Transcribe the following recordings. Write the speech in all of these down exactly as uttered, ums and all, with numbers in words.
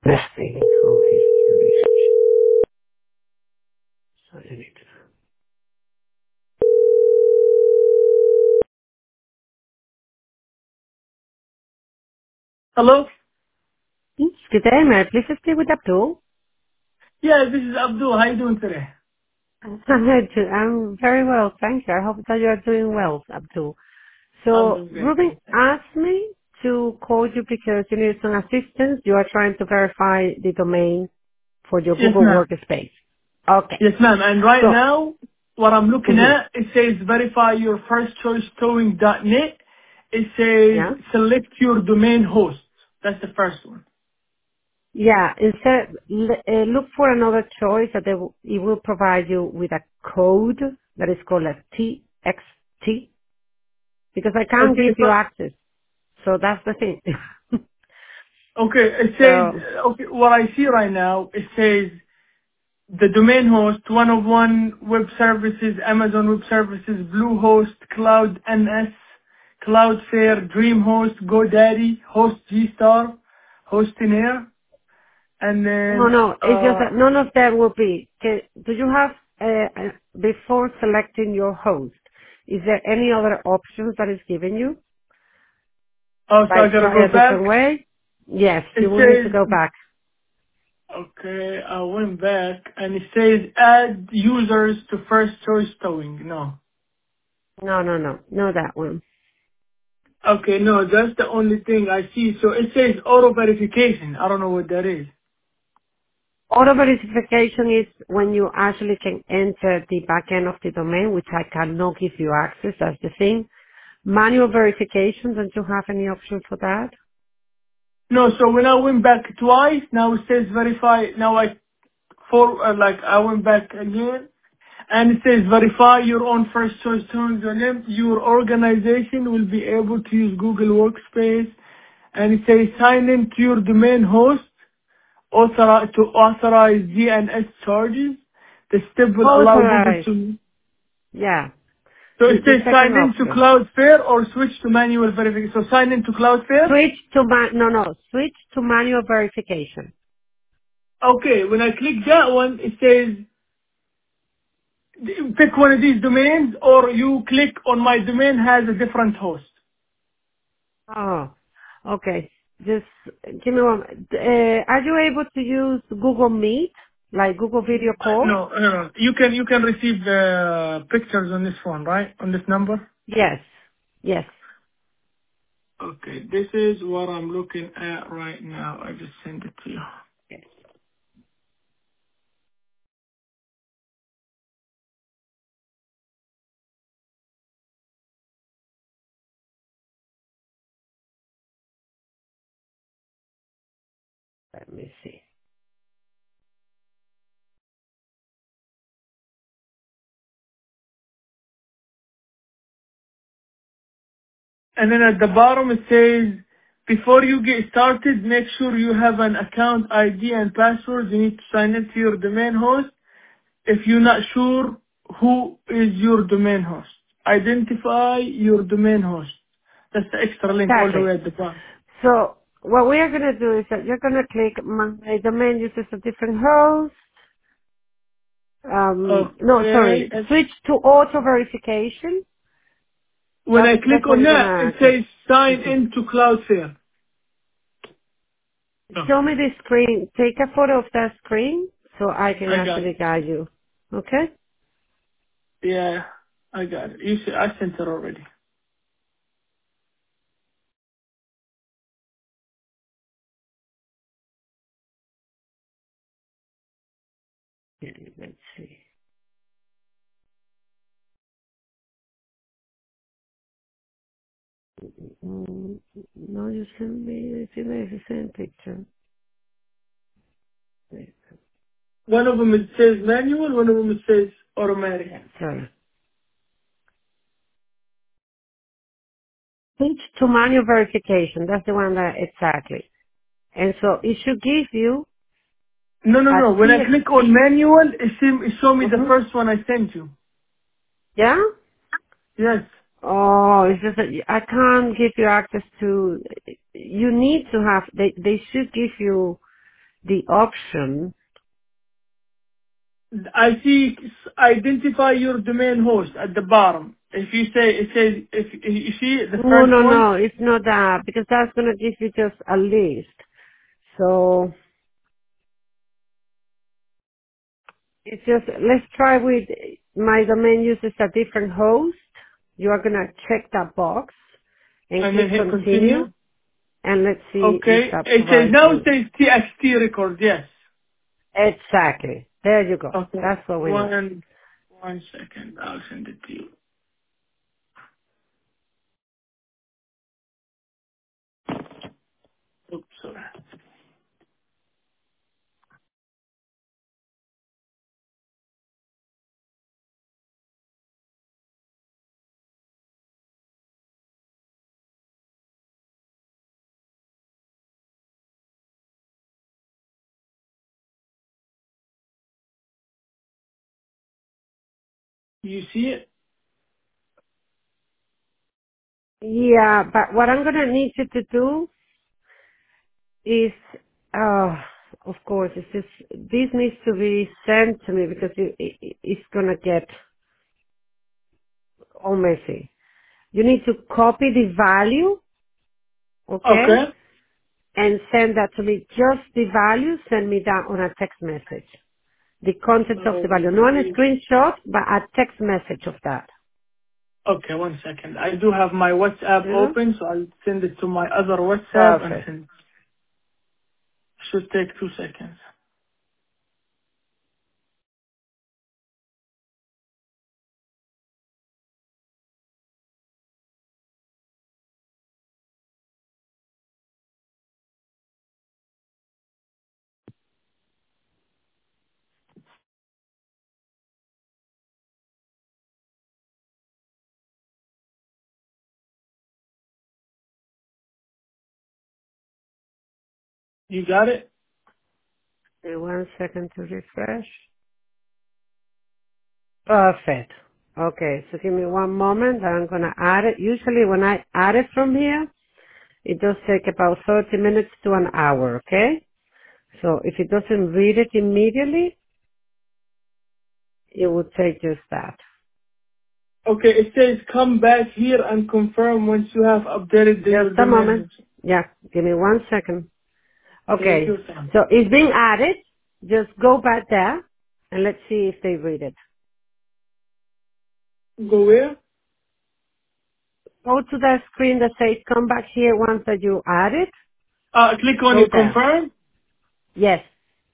Nesting. Oh, he's curious. So I need to- Hello? Yes, good day, may I please speak with Abdul? Yeah, this is Abdul. How you doing today? I'm very well, thank you. I hope that you are doing well, Abdul. I'm So, doing great. Ruben asked me to call you because you need some assistance. You are trying to verify the domain for your Yes, Google ma'am. Workspace. Okay. Yes, ma'am. And right So, now, what I'm looking mhm, at, it says verify your first choice towing dot net. It says yeah. select your domain host. That's the first one. Yeah, instead, l- uh, look for another choice that they will, it will provide you with a code that is called a T X T because I can't Okay, give so, you access. So that's the thing. okay, it So, says, okay, what I see right now, it says the domain host, one oh one Web Services, Amazon Web Services, Bluehost, Cloud N S, Cloudflare, DreamHost, GoDaddy, Host G-Star, Hostinaire, and no, then, no, it's just uh, that none of them will be. Ca- Do you have, uh, uh, before selecting your host, is there any other options that is given you? oh, so I Like gotta try go a back. different way? Yes, It you will need to go says, back. okay, I went back, and it says add users to first choice towing. No. No, no, no, no that one. Okay, no, that's the only thing I see. So it says auto verification. I don't know what that is. Auto verification is when you actually can enter the backend of the domain, which I cannot give you access. That's the thing. Manual verification, don't you have any option for that? No, so when I went back twice, now it says verify. Now I for uh, like I went back again, and it says verify your own first choice terms. Your name, your organization will be able to use Google Workspace, and it says sign in to your domain host, authorize to authorize D N S charges. The step will allow Google Authorize. to. Yeah. So The, it the says second sign in to option. Cloudflare or switch to manual verification. So sign in to Cloudflare. Switch to ma- no, no, switch to manual verification. Okay, when I click that one, it says pick one of these domains, or you click on my domain has a different host. Oh, okay. Just give me one. Uh, are you able to use Google Meet, like Google Video Uh, Call? No, no, no. You can you can receive the pictures on this phone, right? On this number. Yes. Yes. Okay, this is what I'm looking at right now. I just sent it to you. Let me see. And then at the bottom it says, before you get started, make sure you have an account I D and password. You need to sign into your domain host. If you're not sure who is your domain host, identify your domain host. That's the extra link all the Exactly. way at the bottom. So what we are going to do is that you're going to click my domain uses a different host. Um, no, Okay. sorry. And Switch to auto verification. when That's I that's click what on you're going that, it to. says sign Mhm. into Cloudflare. Oh, Show me the screen. Take a photo of that screen so I can I got actually it. guide you. Okay? Yeah, I got it. You see, I sent it already. Yeah, let's see. Mm, no, you send me. It's in the same picture. Wait, One of them it says manual, one of them it says automatic. yeah, sorry. Switch to manual verification. That's the one that exactly. And so it should give you No, no, a no. When I click on T X T. manual, it show, it show me the Mm-hmm. first one I sent you. Yeah? Yes. Oh, it's just that I can't give you access to. You need to have. They they should give you. the option. I see s- identify your domain host at the bottom. If you say, it says, if if you see the No, first no, one, no, it's not that because that's going to give you just a list. So it's just, let's try with my domain uses a different host. You are going to check that box and and then click hit continue, continue. and let's see if Okay. that It says, provides now it you. says T X T record, yes. Exactly. There you go. Okay. That's what we need. One, one second. I'll send it to you. Oops, sorry. You see it? Yeah, but what I'm going to need you to do is, uh, of course, it's just, this needs to be sent to me because it, it, it's going to get all messy. You need to copy the value, okay, Okay. and send that to me. Just the value, send me that on a text message. The content of the value, not a Um, screenshot, but a text message of that. okay, one second. I do have my WhatsApp Yeah? open, so I'll send it to my other WhatsApp and Perfect. send. Should take two seconds. You got it? Okay, one second to refresh. Perfect. Okay, so give me one moment. I'm going to add it. Usually when I add it from here, it does take about thirty minutes to an hour, okay? So if it doesn't read it immediately, it will take just that. Okay, it says come back here and confirm once you have updated the, your Just a moment. domain. Yeah, give me one second. Take Okay, your time. so it's being added. Just go back there and let's see if they read it. Go where? Go to that screen that says come back here once that you add it. Uh, click on Go it, there. confirm. Yes.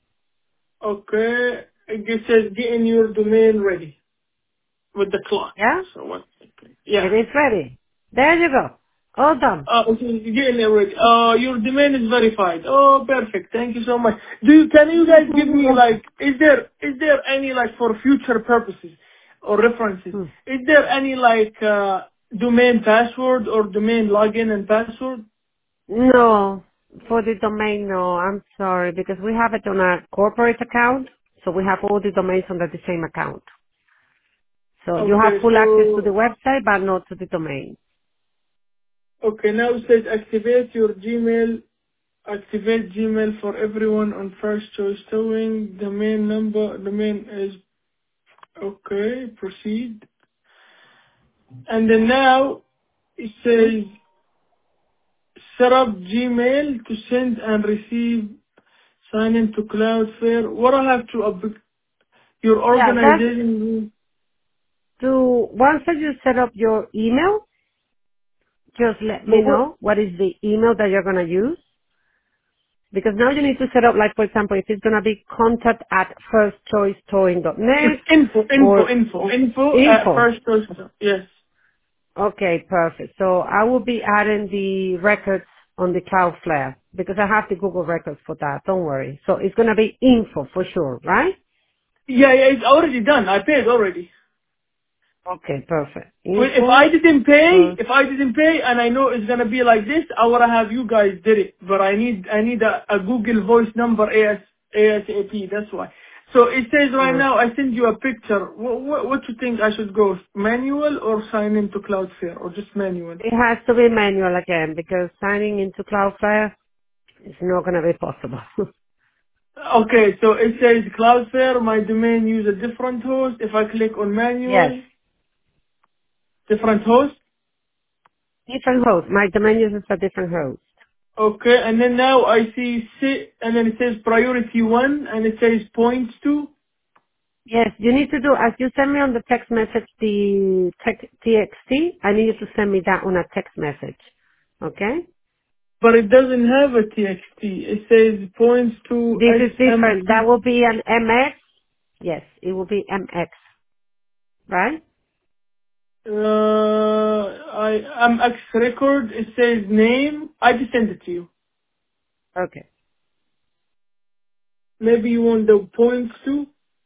Okay, it says getting your domain ready with the clock. Yeah? So one second. It Yeah. is ready. There you go. All done. Uh, okay, you're getting it ready. Uh, your domain is verified. Oh, perfect. Thank you so much. Do you, can you guys give me like, is there, is there any like for future purposes or references, Hmm. is there any like, uh, domain password or domain login and password? No, for the domain, no. I'm sorry because we have it on a corporate account, so we have all the domains under the same account. So you have Okay, full access to the so, website, but not to the domain. okay, now it says activate your Gmail, activate Gmail for everyone on first choice towing, domain number, domain is, okay, proceed. And then now it Hmm? says set up Gmail to send and receive, sign into Cloudflare. What I have to up your Yeah, that's organization? to once that you set up your email, just let me But what? know what is the email that you're gonna use. Because now you need to set up, like for example, if it's gonna be contact at It's firstchoicetowing.net info, info, or info, info at info. first choice. Yes. Okay, perfect. So I will be adding the records on the Cloudflare because I have the Google records for that. Don't worry. So it's gonna be info for sure, right? Yeah, yeah, it's already done. I paid already. Okay, perfect. Well, if Info I didn't pay, first. if I didn't pay, and I know it's gonna be like this, I would have you guys did it. But I need, I need a, a Google Voice number AS, ASAP. That's why. So it says right Mm. now, I send you a picture. What, what, what you think I should go? Manual or sign into Cloudflare or just manual? It has to be manual again because signing into Cloudflare is not gonna be possible. Okay, so it says Cloudflare, my domain use a different host. If I click on Yes. manual, different host. Different host. My domain uses a different host. Okay, and then now I see sit, and then it says priority one, and it says points two, Yes, you need to do, as you send me on the text message the text, T X T, I need you to send me that on a text message. Okay? but it doesn't have a T X T. It says points to This is different. That S M T. will be an M X. Yes, it will be M X, right? Uh, I, I'm X record. It says name. I just sent it to you. Okay. Maybe you want the points too.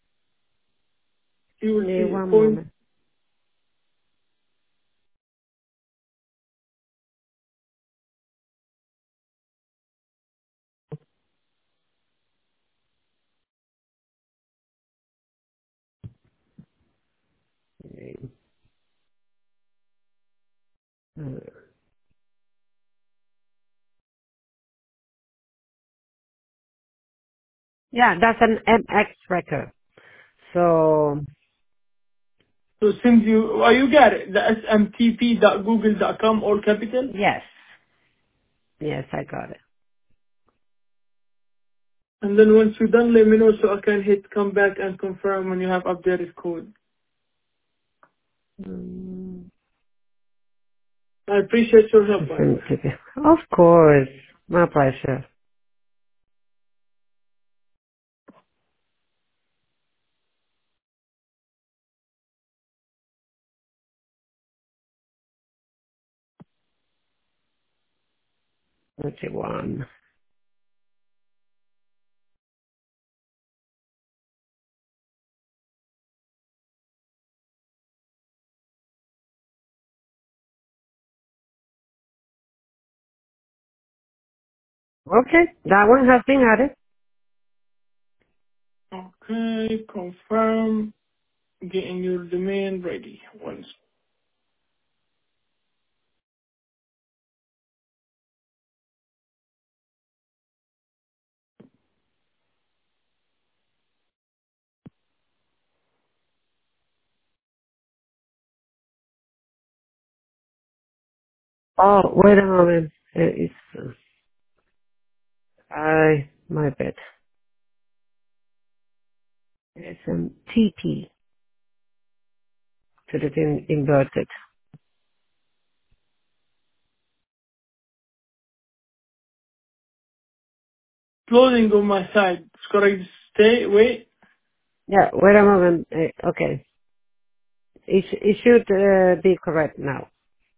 You will Give me see a one point. moment. Yeah, that's an M X record. So, So since you, oh, you got it. The S M T P dot google dot com, all capital. yes. Yes, I got it. And then once you're done, let me know so I can hit come back and confirm when you have updated code. Mm, I appreciate your help, by the way. Of course. My pleasure. thirty-one. Okay, that one has been added. Okay, confirm. Getting your domain ready. Once. Oh, wait a moment. It's, uh, I, my bad. It's um, T P. Put it in inverted. Closing on my side. It's correct. Stay, wait. Yeah, wait a moment. Uh, okay. It, sh- it should uh, be correct now.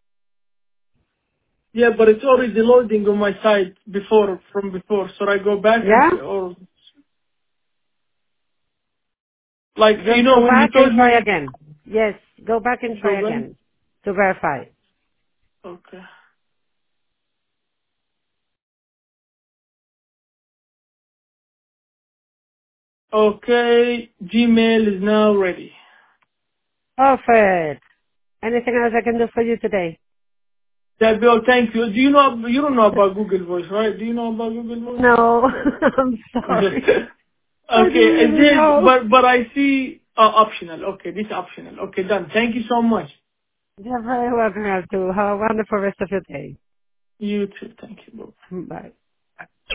Yeah, but it's already loading on my side before, from before. So I go back and, Yeah? s- or, like, you Just know, go when you back and told try me, again. Yes, go back and go try back. again to verify. Okay. Okay, Gmail is now ready. Perfect. Anything else I can do for you today? That Bill, thank you. Do you know, you don't know about Google Voice, right? Do you know about Google Voice? No, I'm sorry. I Okay, didn't it really is, know. but, but I see, uh, optional. Okay, this optional. Okay, done. Thank you so much. You're very welcome, Arthur. Have a wonderful rest of your day. You too. Thank you. Bye. Bye.